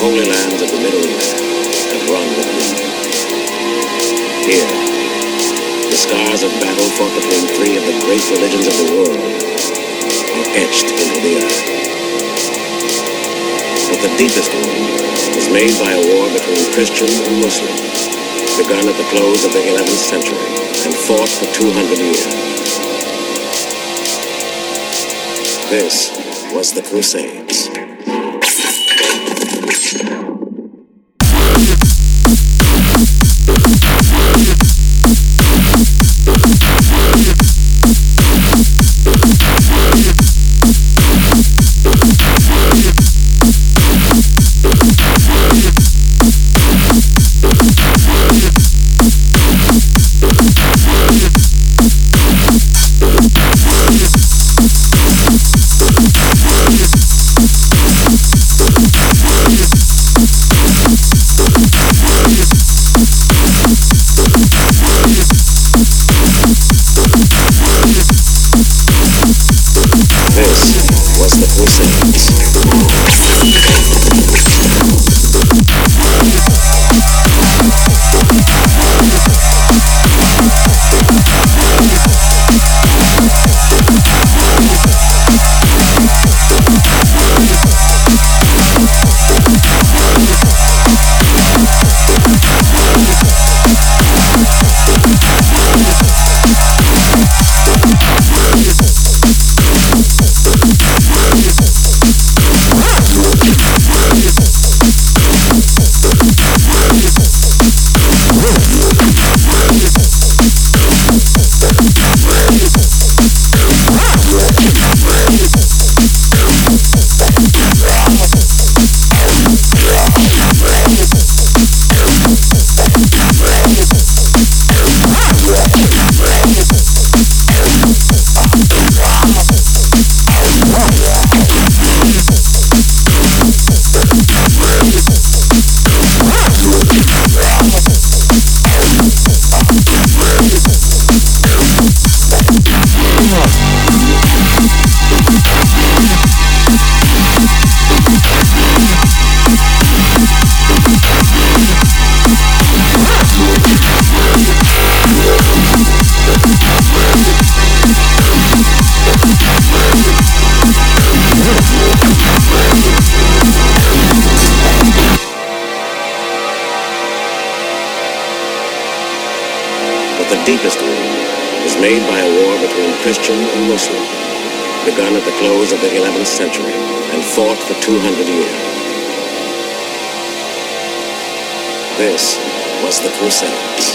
holy lands of the Middle East have run with blood. Here, the scars of battle fought between three of the great religions of the world are etched into the earth. But the deepest wound was made by a war between Christian and Muslim, begun at the close of the 11th century and fought for 200 years. This was the Crusades. The deepest wound was made by a war between Christian and Muslim, begun at the close of the 11th century and fought for 200 years. This was the Crusades.